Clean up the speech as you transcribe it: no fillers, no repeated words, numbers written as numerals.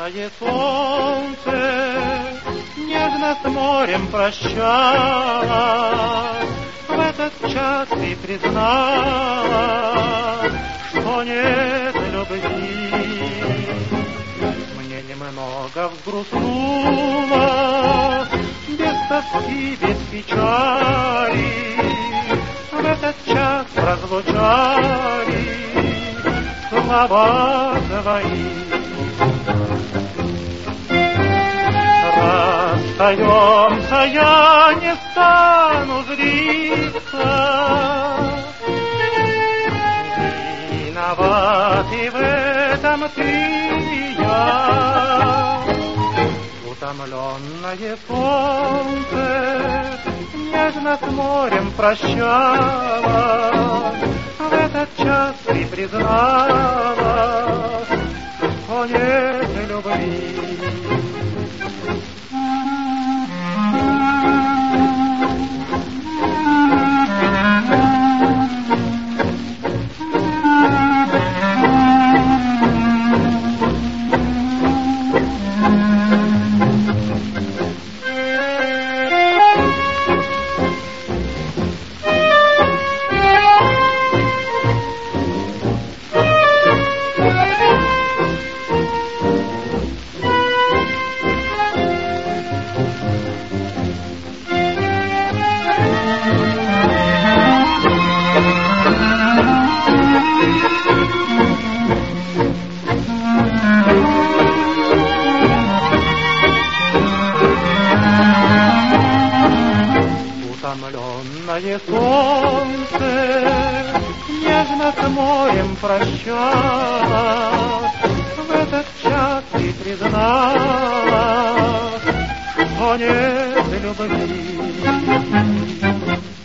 Утомленное солнце нежно с морем прощалось. В этот час ты признала, что нет любви. Мне немного взгрустнуло, без тоски, без печали. В этот час прозвучали слова твои. Расстаемся, я не стану злиться. Виноват и в этом ты и я. Утомленное солнце нежно с морем прощалось. В этот час ты признала, что нет любви. Утомленное солнце нежно с морем прощалось. В этот час ты признала, что нет любви.